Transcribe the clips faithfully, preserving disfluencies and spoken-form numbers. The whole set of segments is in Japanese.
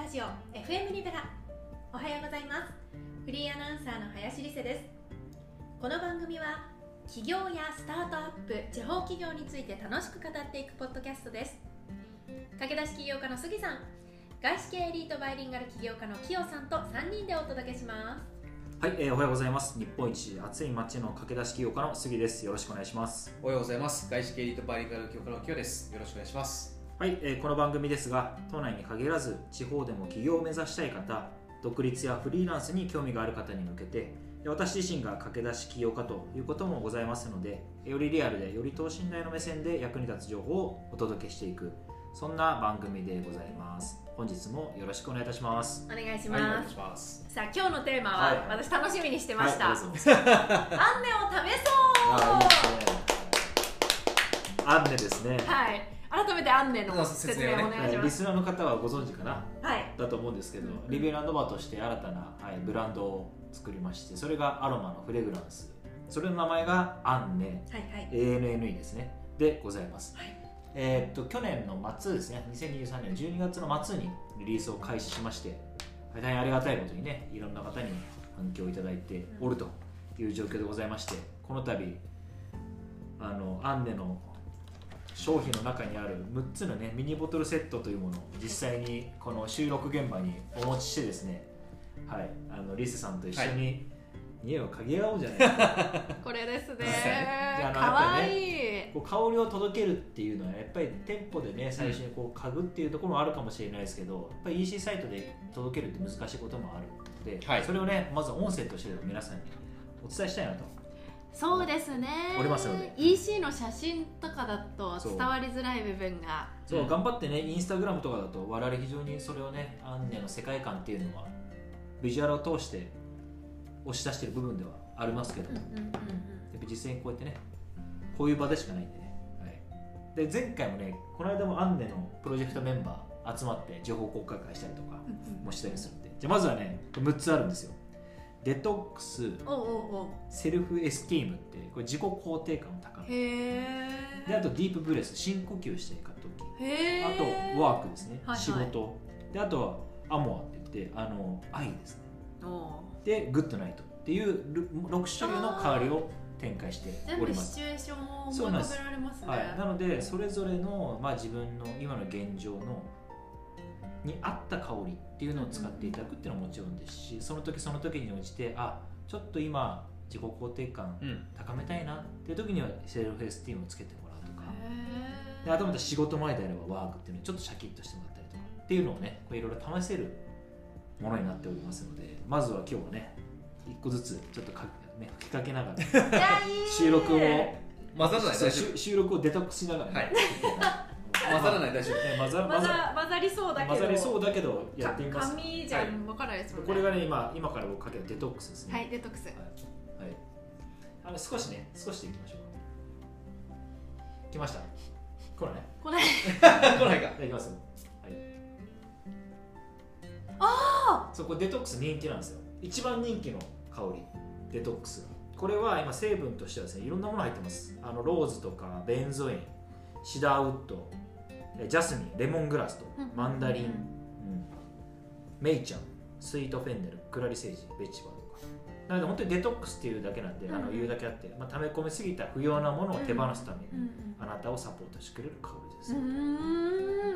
ジオ エフエム リベラ。おはようございます。フリーアナウンサーの林理瀬です。この番組は起業やスタートアップ、地方企業について楽しく語っていくポッドキャストです。駆け出し起業家の杉さん、外資系エリートバイリンガル起業家のキヨさんとさんにんでお届けします。 はい、えー、おはようございます。日本一暑い街の駆け出し起業家の杉です。よろしくお願いします。 おはようございます。外資系エリートバイリンガル起業家のキヨです。よろしくお願いします。 はい、えー、この番組ですが、都内に限らず地方でも起業を目指したい方、独立やフリーランスに興味がある方に向けて、私自身が駆け出し起業家ということもございますので、よりリアルでより等身大の目線で役に立つ情報をお届けしていく、そんな番組でございます。本日もよろしくお願いいたします。 お願いします。 はい、お願いします。 さあ、今日のテーマは、はい、私楽しみにしてました。はい、アンネを試そう。 あ、いいですね。アンネですね。 はい。改めてアンネの説明をお願いします。 リスナーの方はご存知かな、 はい、 だと思うんですけど、リベランドバーとして新たな、はい、ブランドを作りまして、それがアロマのフレグランス、それの名前がアンネ、 はいはい、 エーエヌエヌイー ですね、でございます。 はい、 えー、っと去年の末ですね、にせんにじゅうさんねんじゅうにがつの末にリリースを開始しまして、大変ありがたいことにね、いろんな方に反響をいただいておるという状況でございまして、この度あのアンネの商品の中にあるむっつのねミニボトルセットというものを実際にこの収録現場にお持ちしてですね、はい、あのリスさんと一緒に匂いを嗅ぎ合おうじゃないですか。 これですね。 かわいい。 こう香りを届けるっていうのはやっぱり店舗でね最初にこう嗅ぐっていうところもあるかもしれないですけど、やっぱり イーシー サイトで届けるって難しいこともあるので、はい、それをねまず音声として皆さんにお伝えしたいなと。 そうですね。 おりますのでイーシー の写真とかだと伝わりづらい部分がそう、うん、頑張ってねインスタグラムとかだと我々非常にそれをねアンネの世界観っていうのはビジュアルを通して押し出している部分ではありますけども、うんうんうんうん、やっぱ実際にこうやってねこういう場でしかないんでね、はい、で前回もねこの間もアンネのプロジェクトメンバー集まって情報公開会したりとかもしたりするんで、じゃあまずはねむっつあるんですよ。デトックス、 おうおうおう、 セルフエスティームってこれ自己肯定感を高める。へであとディープブレス、深呼吸していくとき、へあとワークですね、はいはい、仕事で、あとはアモアって言ってあの愛ですね、おでグッドナイトっていうろく種類の香りを展開しております。 全部シチュエーションを求められますね。 はい、なのでそれぞれの、まあ、自分の今の現状のに合った香りっていうのを使っていただくっていうのはもちろんですし、その時その時に応じてあちょっと今自己肯定感高めたいなっていう時にはセルフエスティームをつけてもらうとか、であとまた仕事前であればワークっていうのをちょっとシャキッとしてもらったりとかっていうのをねいろいろ試せるものになっておりますので、まずは今日はね一個ずつちょっとか、ね、吹きかけながら収録を混ざらない大丈夫、 収録をデトックスしながら、ね、はい混ざらない大丈夫、 ね、混ざ混ざ混ざりそうだけど混ざりそうだけどやってみます。 紙じゃ分からないですもんね。 これがね今今から僕かけるデトックスですね。 はい、デトックス。はい。 はい、あの少しね少しでいきましょう。来ました。来ない。 来ない。 来ないか。 いきますよ。はい。 ああ。 そうこれデトックス人気なんですよ。一番人気の香りデトックス。これは今成分としてはですねいろんなもの入ってます。あのローズとかベンゾイン、シダーウッド、ジャスミン、レモングラスとマンダリン、うん、メイちゃん、スイートフェンネル、クラリセージ、ベチバとか。なので本当にデトックスっていうだけなんで、うん、あの言うだけあって、まあ、溜め込みすぎた不要なものを手放すために、うん、あなたをサポートしてくれる香りです。うん、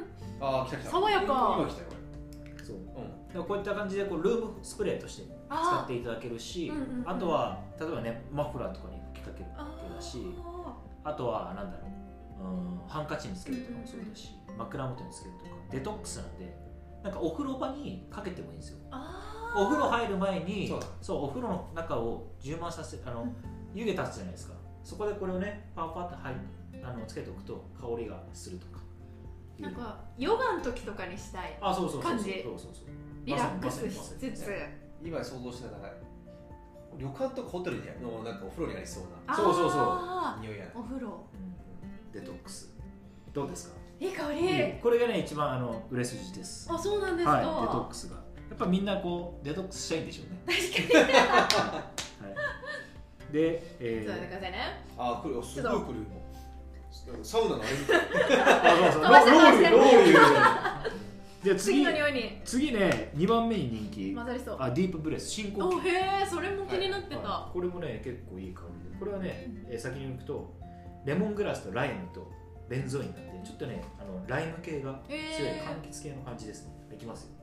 ああ来た来た。 爽やか。 今来たよ。 そう。うん、こういった感じでこうルームスプレーとして使っていただけるし、あ,、うんうん、あとは例えばねマフラーとかに吹きかけるわけだし、あとはなんだろう。うん、ハンカチにつけるとかもそうだし、うんうん、枕元につけるとかデトックスなんでなんかお風呂場にかけてもいいんですよ。お風呂入る前に そう, そうお風呂の中を充満させあの、うん、湯気立つじゃないですか。そこでこれをねパーパーって入あのつけておくと香りがするとか、 なんかヨガの時とかにしたい感じ。そうそうそうそうリラックスしつつ、 今想像してたら旅館とかホテルのなんかお風呂にありそうな、 そうそうそう匂いがお風呂、 デトックスどうですか？ いい香り。 これがね一番あの売れ筋です。 あ、そうなんですか。はい、 デトックスがやっぱみんなこうデトックスしたいんでしょうね。 確かに。はい、 で、えー、 ちょっと待ってくださいね。 あ、これすごいこれサウナのあれみたい。 あ、そうそう。ロウリュロウリュで次次の匂いに次ねにばんめに人気混ざりそう。 あディープブレス深呼吸。 おへえ、それも気になってた。 はいこれもね結構いい香りで、これはね、えー先に行くとレモングラスとライムとベンゾインなんでちょっとねあのライム系が強いえー柑橘系の感じですね。いきますよ。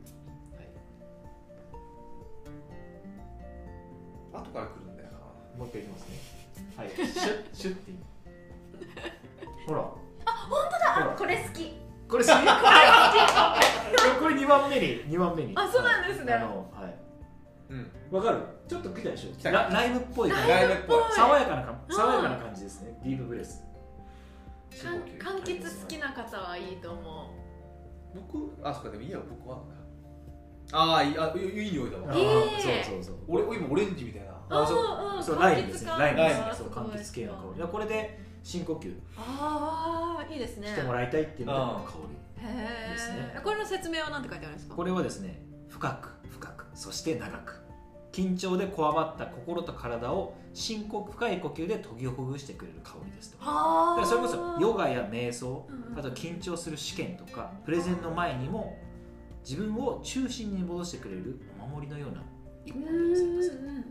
はい、 後から来るんだよな。 もう一回いきますね。はい、シュッシュッてほらあ、これ好き。 これ好きこれにばんめににばんめにあ、そうなんですね。 あのはいうん。 わかる？ちょっと来たでしょ。 来たラライムっぽい感じ。 ライムっぽい。 爽やかなかうん爽やかな感じですね。ディープブレス。 かん柑橘好きな方はいいと思う。 僕、あ、そっか、でもいいよ、僕は。ああ、いい、あ、いいいい匂いだわ。 いいそうそうそう。 俺、今オレンジみたいな。 あそううんうんそうライムですね。ライムですね。 柑そう柑橘感が橘系の香り。これで深呼吸ああ、いいですね。 してもらいたいっていうのがこの香り。 へですねえ。これの説明は何て書いてあるんですか？ これはですね、深く深くそして長く緊張でこわばった心と体を深呼深い呼吸で研ぎほぐしてくれる香りですと。だはあ。 からそれこそヨガや瞑想、 うんうんあと緊張する試験とかプレゼンの前にも自分を中心に戻してくれるお守りのような一本うんうんうんうんです。 うん。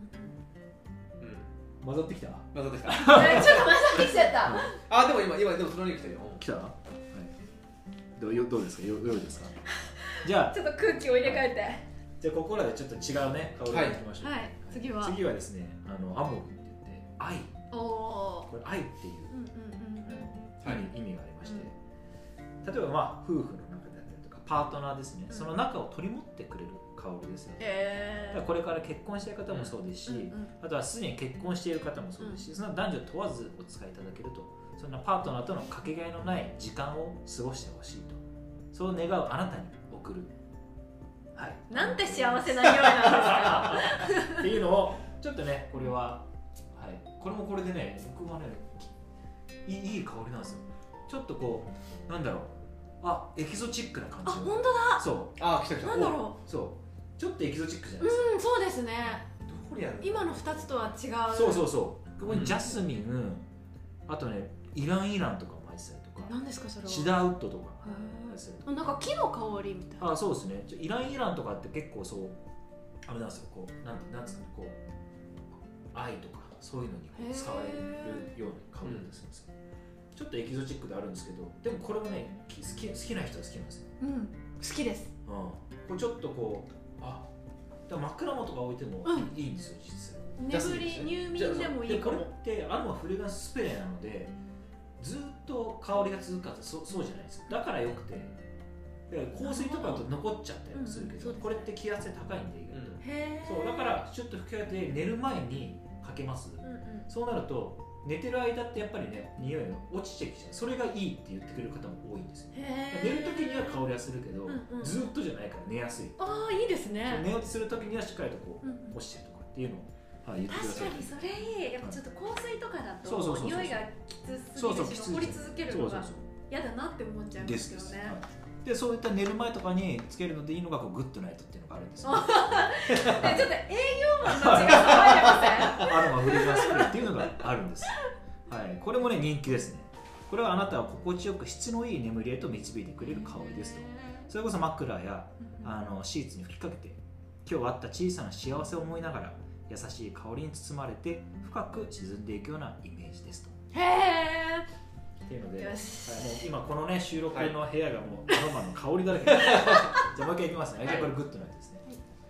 混ざってきた？ 混ざってきた。 ちょっと混ざってきちゃった。 あ、でも今、今、でもその匂い来たよ。 来た？はい。どうよどうですか？よ良いですか？じゃあちょっと空気を入れ替えて。 じゃあここらでちょっと違うね香りがいきましょう。 はい。次は。 次はですね、あのアモルって言って愛。 おお。 これ愛っていううんうんうんうん。 はい意味意味がありまして、例えばまあ夫婦の中であったりとかパートナーですね、 うんその中を取り持ってくれる香りですよね。 へえ。 だからこれから結婚したい方もそうですし、 うんうんあとはすでに結婚している方もそうですし、その男女問わずお使いいただけると、そんなパートナーとのかけがえのない時間を過ごしてほしいと、そう願うあなたに送る、はい、 なんて幸せな匂いなんですか。 っていうのをちょっとね、これは、はい、これもこれでね、僕はねいい、いい香りなんですよ。ちょっとこうなんだろう、あエキゾチックな感あ、 じの、 本当だ。 そあ、来た来た。 なんだろうそうちょっとエキゾチックじゃなう。 いですか。 うん、そうですね。 どこにあるの？ 今の二つとは違う。 そうそうそうここにジャスミン、あとねイランイランとかも入ってたりとか、 何ですかそれは。 シダーウッドとかへ入ってたりとか、 ーなんか木の香りみたいな。 あそうですね、ちょイランイランとかって結構そうあれなんですよ、こうなんなんつうの、こう愛とかそういうのにこうへー使われるような香りなんですよ、ちょっとエキゾチックであるんですけど、でもこれもねき好き好きな人は好きなんですよ、 うん、好きです。 うん、これちょっとこうあだから枕元が置いてもうんいいんですよ、実際。 眠り入眠でもいいでこれかも。 ってアロマフレグランススプレーなのでずっと香りが続くかってそうそうじゃないです。だからよくて、だから香水とかだと残っちゃったりもするけど、 うんそうですねこれって気圧性高いんで意外と、 うんへえ。 そうだからちょっと吹きかけて寝る前にかけます、 うんうん。 そうなると寝てる間ってやっぱりね匂いが落ちてきちゃう、それがいいって言ってくれる方も多いんですよ。 へえ。 寝る時には香りはするけど、 うんうんずっとじゃないから寝やすい、 ああ、いいですね。 寝落ちする時にはしっかりとこう、 うんうん落ちてるとかっていうのを、はい、言ってください。 確かにそれいい。やっぱちょっと香水とかだそうそうそうそうと匂いがきつすそうそうきついぎるし残り続けるのがそうそうそう嫌だなって思っちゃうんでですすけどね。 はい、でそういった寝る前とかにつけるのでいいのがこうグッドナイトっていうのがあるんですよ、 でちょっと営業マンの血が騒いでません？ アロマフレグランススプレーっていうのがあるんです、はい、これもね人気ですね。これはあなたを心地よく質のいい眠りへと導いてくれる香りですと。それこそ枕やあのシーツに吹きかけて今日あった小さな幸せを思いながら優しい香りに包まれて深く沈んでいくようなイメージですと。 へえ。 っていうので、はい、 よもうし。 今このね収録の部屋がもうアロマの香りだらけです。じゃあもう一回いきますね。じゃあこれグッドナイトですね。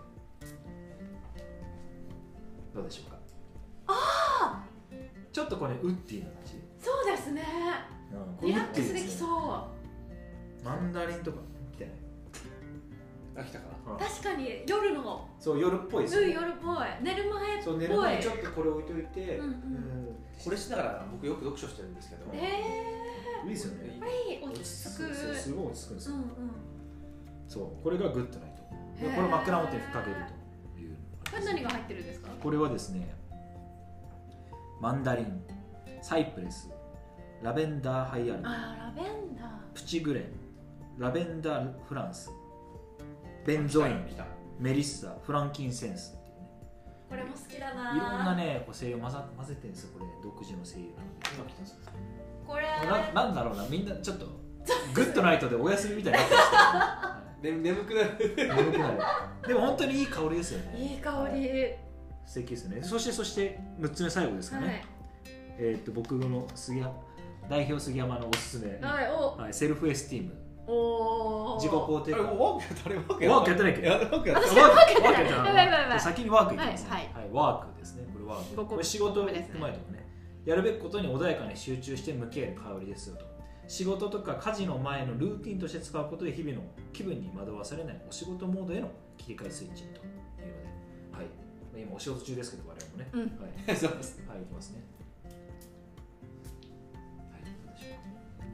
どうでしょうか。 ああ、 ちょっとこれウッディな感じ。 そうですね。 うん、これリラックスできう。 そう。 マンダリンとか来てない。 あ、来たかな。 うん確かに夜の、 そう夜っぽいですうん、 よね。 夜っぽい、寝る前っぽい。 そう寝る前にちょっとこれ置いといて、 うんうんこれしながら僕よく読書してるんですけど。 へいいですよね。 え。これいい、落ち着く。 そうそうすごい落ち着くんですよ。 うんうん。 そうこれがグッドナイト。でへーこれ枕元に吹きかけるという。 これ何が入ってるんですか？ これはですね、マンダリン、サイプレス、ラベンダーハイアルミン、 あー、ラベンダー。 プチグレン、ラベンダーフランス、ベンゾイン、 来た。 メリッサ、フランキンセンスっていうね、 これも好きだな。 いろんなねこう精油を混ざ混ぜてるんですよ。これ独自の精油なので。 今来たんですよ。 これななんだろうな、みんなちょっとグッドナイトでお休みみたいになってましたよね、はね、眠くなるい、眠くなる。でも本当にいい香りですよね。 いい香り、 素敵ですね。そしてそしてむっつめ最後ですかね、 はい、 えー、っと僕の杉山代表杉山のおすすめ、 はい、おはい、セルフエスティーム、 お自己肯定感。 あれワークやったあれワークワークやってないっけ？ やワークやった私ワークやってないワークやってないやばいやばいやばい先にワークいきますね、 はいはい、ワークですね。これワーク、 ごここれ仕事行くごこめですね前とかね、やるべきことに穏やかに集中して向き合える香りですよと。仕事とか家事の前のルーティンとして使うことで日々の気分に惑わされないお仕事モードへの切り替えスイッチというので、はい、今お仕事中ですけど我々もね、 うんはい、 そうですはい、いきますね。はい、どうでしょ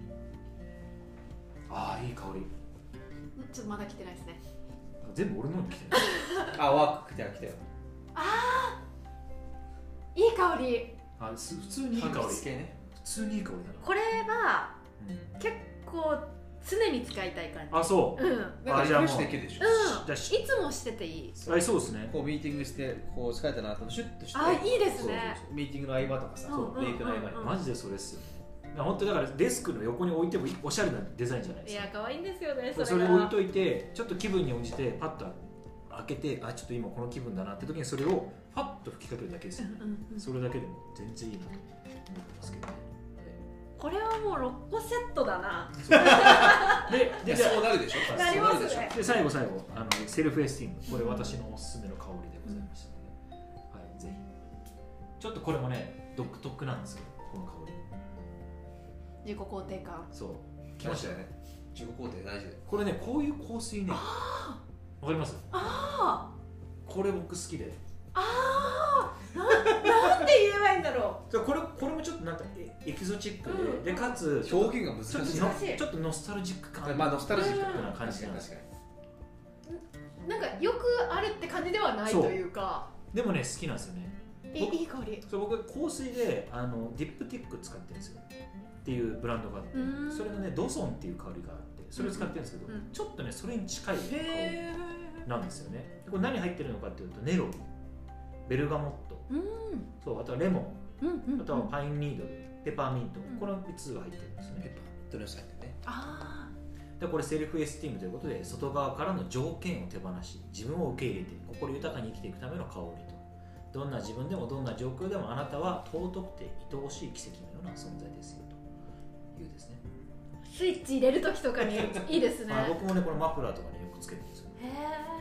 う。ああ、いい香り。 ちょっとまだ来てないですね。 全部俺のに来てる。 あワーク来たよ来たよあー、いい香り。 あ、す普通にいい香り。 柑橘系ね普通にいい香りだな。 これはうん、 結構常に使いたい感じ。 あ、そう。 うん、うん、 なんかリフレッシュあじゃあもうできるでしょ、 じゃあしいつもしてていい。 あ、そうですね。 こうミーティングしてこう疲れたなとシュッとしてあ、いいですそうそうね。 そうミーティングの合間とかさ、 うんブレイクの合間に、 うんマジでそれっすよね。本当だからデスクの横に置いてもおしゃれなデザインじゃないですか。 いや、可愛いんですよね。それそれが置いといてちょっと気分に応じてパッと開けて、あ、ちょっと今この気分だなって時にそれをパッと吹きかけるだけですよね。 うんうんうん、 それだけでも全然いいなと思ってますけどね。 これはもうろっこセットだな。 で、 ででじゃあそうなるでしょなりますねそうなるでしょで最後最後あのセルフエスティーム、これ私のおすすめの香りでございましたので、はい、ぜひ。ちょっとこれもね独特なんですよ、この香り。 自己肯定感。 そう来来ましよね。 ましたたよね自己肯定大事だよこれね、こういう香水ね、わかります？ あこれ僕好きで、 あ、ああ、なんて言えばいいんだろじゃあこれこれもちょっとなんかエエキゾチックで、 うんでかつ表現が難しいちょっと難しいのちょっとノスタルジック感、 まあノスタルジックうんな感じなんです確かにう。なんかよくあるって感じではないそうというか。 でもね好きなんですよね。 いいいい香り。 そう僕香水であのディップティック使ってるんですよっていうブランドがあって、 うんそれのねドソンっていう香りがあってそれを使ってるんですけど、 うんうんちょっとねそれに近い香へりなんですよね。でこれ何入ってるのかっていうとネロリ、ベルガモット、 ー。うんそうあとはレモうんうんうん。 ン、あとはパインニードル、ペパーミント、 うんこのみっつが入ってるんですね。 どれをされてねあでこれセルフエスティームということで外側からの条件を手放し自分を受け入れて心豊かに生きていくための香りと、どんな自分でもどんな状況でもあなたは尊くて愛おしい奇跡のような存在ですよというですね。 ー、スイッチ入れる時とかにいいですね。 あ僕もねこのマフラーとかによくつけてるんですよ。 へ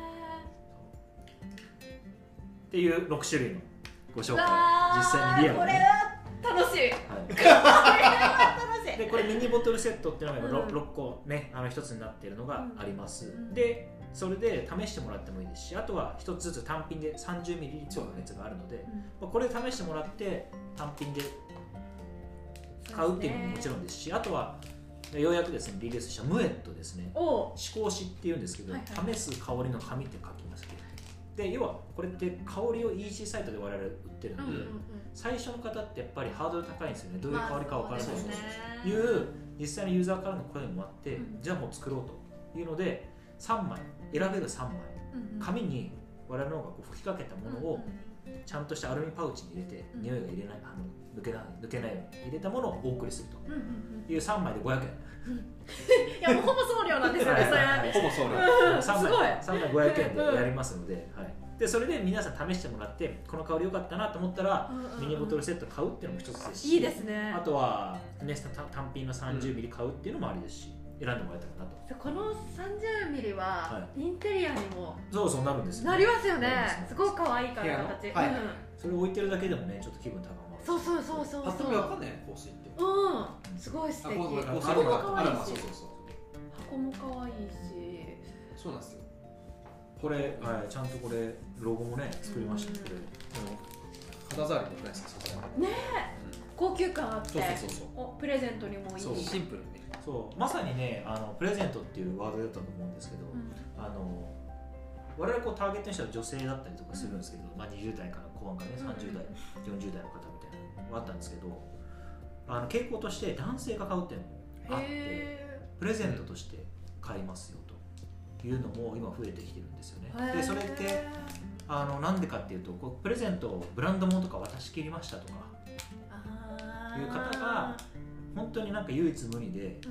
っていうろく種類のご紹ー。 介、 わー実際にリアルに、 これね、 は楽しい。 はいこれは楽しい。 でこれミニボトルセットっていうのが ろ,、 うんろっこねあのひとつになっているのがあります、 うんでそれで試してもらってもいいですし、あとはひとつずつ単品で さんじゅうミリリットル のやつがあるので、まあ、これ試してもらって単品で買うっていうのももちろんですし、あとはようやくですねリリースしたムエットですね、 おう。 試香紙っていうんですけど、 はいはい試す香りの紙って書きますけど、で要はこれって香りを イーシー サイトで我々売ってるので、 うんうんうん。 最初の方ってやっぱりハードル高いんですよね。どういう香りか分からないとまあそうですねいう実際にユーザーからの声もあって、 うんじゃあもう作ろうというのでさんまい選べるさんまいうんうん紙に我々の方がこう吹きかけたものをちゃんとしたアルミパウチに入れて、 うん匂いが入れないあの抜けない抜けないように入れたものをお送りするうんうんうんというさんまいでごひゃくえん。 いやもうほぼ送料なんですよね、それ。 はいほぼそうなんうんさんまいすごいさんまいごひゃくえんでやりますので、はい、でそれで皆さん試してもらってこの香り良かったなと思ったら、 うんうんうんミニボトルセット買うっていうのも一つですし、 いいですねあ。とは、ね、た単品の さんじゅうミリ 買うっていうのもありですし、選んでもらえたらなと。 このさんじゅうミリははインテリアにもそうそうなるんですよ、 なりますよねなります。 すごい可愛いから部屋の形。 はいうんそれを置いてるだけでもねちょっと気分高まる。 そうそうそうそうパッとそう。 見わかんない香水ってうん、すごい素敵。 あこうこう箱も可愛いあらまあそうしそう、そう箱も可愛いし。 そうなんですよこれ、はい、ちゃんとこれロゴもね作りました、 うんこれ肌触りもないですかさすがにね高級感あって、 そうそうそうそうおプレゼントにもいい。 そうシンプルにねそうまさにねあのプレゼントっていうワードだったと思うんですけど、 うんあの我々こうターゲットにしたら女性だったりとかするんですけど、まあ、にじゅう代から後半からねさんじゅう代、よんじゅう代の方みたいなのがあったんですけど、あの傾向として男性が買うっていうのもあってへプレゼントとして買いますよというのも今増えてきてるんですよね。 ーでそれってあのなんでかっていうとこうプレゼントをブランド物とか渡し切りましたとかあーいう方が本当になんか唯一無二でうんうん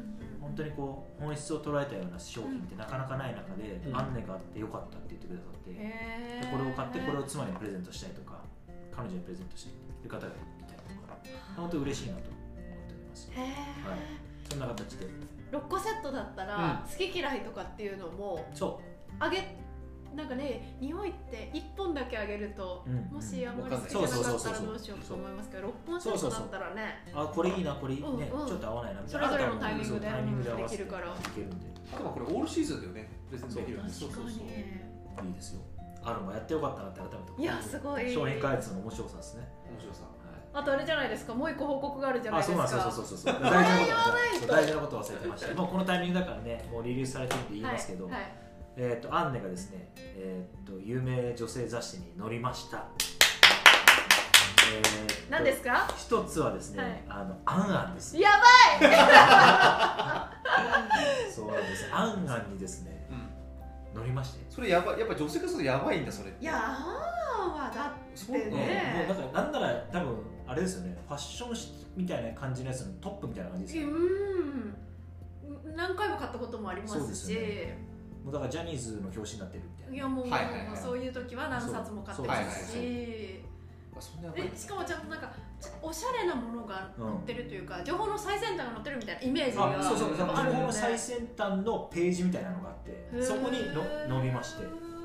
本当にこう本質を捉えたような商品ってなかなかない中で、 うん、 アンネがあってよかったって言ってくださって、 へー、 でこれを買ってこれを妻にプレゼントしたいとか彼女にプレゼントしたいっていう方がいたりとか、本当に嬉しいなと思っております。 へー、 はい、そんな形でろっこセットだったら、好き嫌いとかっていうのもそうあげなんかね、匂いっていっぽんだけあげると、 うん、 もしあんまり好きじゃなかったらどうしようと思いますけど、ろっぽんセットだったらね、 あこれいいなこれいいね、 うんうん、 ちょっと合わないなみたいな、 それぞれのタイミングでタイミングで合わせてできるからいけるんで、 あとはこれオールシーズンだよね、プレゼントできるんで。 確かにいいですよ。あるもやってよかったなって改めて。 いやすごい。 商品開発の面白さですね。 面白さ。 あとあれじゃないですか、もう一個報告があるじゃないですか。 あ、そうなんですよ、そうそうそう。大事なこと大事なこと忘れてました。もうこのタイミングだからね、もうリリースされてるって言いますけど、はいはい、えっとアンネがですね、えっと有名女性雑誌に載りました。 えー、何ですか？ 一つはですね、はい、あのアンアンです。 やばい。 そうなんです。アンアンにですね、うん、載りまして。 それやばい、やっぱ女性からするとやばいんだそれ。 いやアンはだってね、 ねもうなんかなんなら多分あれですよね、ファッションみたいな感じのやつのトップみたいな感じですよね。 うん。何回も買ったこともありますし。 もうだからジャニーズの表紙になってるみたいな。 いやもう、はいはいはい、そういう時は何冊も買ってますし。えしかもちゃんとなんかおしゃれなものが載ってるというか、うん、情報の最先端が載ってるみたいなイメージがあるので、 そうそうそう、情報の最先端のページみたいなのがあって、そこにの載りまして、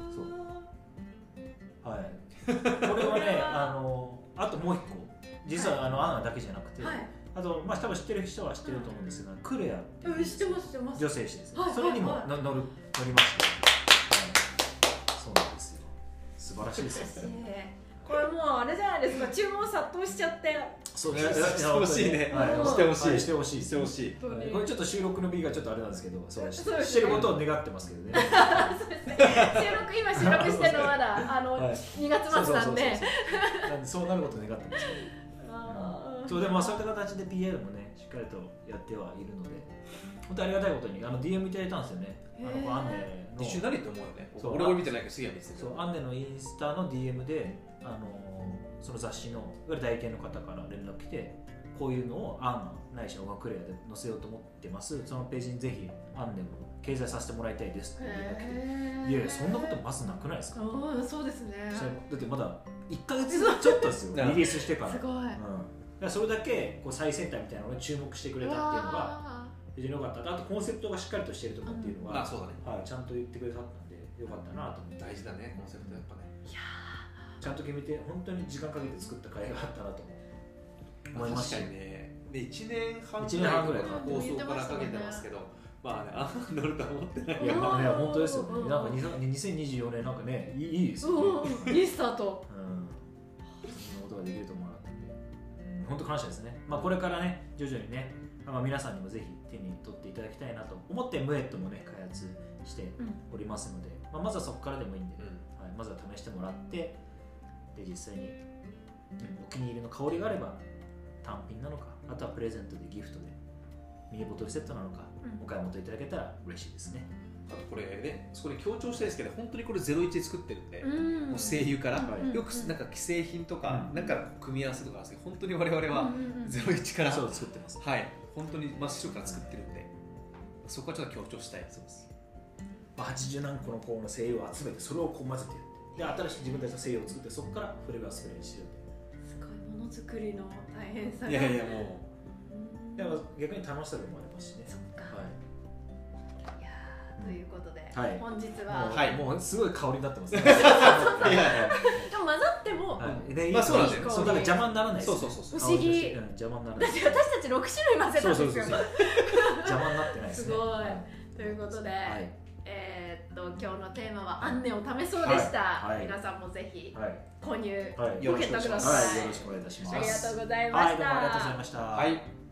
そうはいこれはねあのあともう一個実はあのアンナだけじゃなくて、はい、あとまあ多分知ってる人は知ってると思うんですが、うん、クレアっていう知ってます知ってます女性誌ですね、 はい、 それにもの、はい、載る載りまして、はい、そうなんですよ、素晴らしいですよね。 これもうあれじゃないですか、注文殺到しちゃって。 そうね、してほしいね、してほしい、してほしい、してほしい。これちょっと収録の日がちょっとあれなんですけど、そうしてることを願ってますけどね。 そうですね。収録今収録してるのまだあのにがつ末なんで、 そうなることを願ってますけど。そうでもそういった形で ピーエル もねしっかりとやってはいるので、本当ありがたいことにあの ディーエム いただいたんですよね。あのアンネの一緒何って思うよね。俺俺見てないけど杉谷見てた。 そうアンネのインスタの ディーエム であのその雑誌のいわゆる代理店の方から連絡来て、こういうのをアンナないし音楽クレアで載せようと思ってます。そのページにぜひアンネも掲載させてもらいたいですって連絡来て、いやいやそんなことまずなくないですか。 そうですね。 だってまだいっかげつちょっとですよリリースしてから。 すごい。うん、だからそれだけこう最先端みたいなのに注目してくれたっていうのが非常に良かった。あとコンセプトがしっかりとしてるとかっていうのが、 うん、あそうだね、 はい、ちゃんと言ってくれたんで良かったなと思って。 大事だねコンセプトやっぱね。いやちゃんと決めて本当に時間かけて作ったカレーがあったなと思いました。 確かにね。でいちねんはんぐらいから放送からかけてますけど、まあね、あんな乗るとは思ってない。 いや、まあね、本当ですよね。なんかにせんにじゅうよねんなんかね、いい、いいですよね。 いいスタート。 うん。そんなことができると思わなかったんで、うん、本当感謝ですね。まあこれからね、徐々にね、まあ皆さんにもぜひ手に取っていただきたいなと思ってムエットもね開発しておりますので、まあまずはそこからでもいいんで、ね、うん、はい、まずは試してもらって、で実際に、うん、お気に入りの香りがあれば単品なのか、あとはプレゼントでギフトでミニボトルセットなのか、うん、お買い求めいただけたら嬉しいですね。 あとこれね、そこで強調したいですけど、本当にこれゼロイチで作ってるんで、うん、もう声優から、うん、よくなんか既製品とか、うん、なんか組み合わせとかなんですけど、本当に我々はゼロイチから、 そう作ってます。 はい、本当に真っ白から作ってるんで、そこはちょっと強調したい。そうです。 まあ、はちじゅうなんこのこの精油を集めて、それをこう混ぜてやって、で新しい自分たちの精油を作って、そこからフレグランススプレーにしてるんで。 すごいものづくりの大変さが。 いやいやもう。 でも逆に楽しさでもありますしね。 そっか。はい。いやー、ということで、 はい、 本日ははい、もうすごい香りになってますね。 いやいや。でも混ざっても、 はい、 でまあそうなんだよ。 そうだから邪魔にならないです。 そうそうそう。 不思議。 邪魔にならない。 だって私たち六種類混ぜたんですよ。 そうそうそう。邪魔になってないですね。 すごい。ということで。えー、っと今日のテーマはアンネを試そうでした、はいはい、皆さんもぜひ購入、はい、ご検討ください、 はい、よろしくお願いいたします。 ありがとうございました。 はい、どうもありがとうございました。 はい。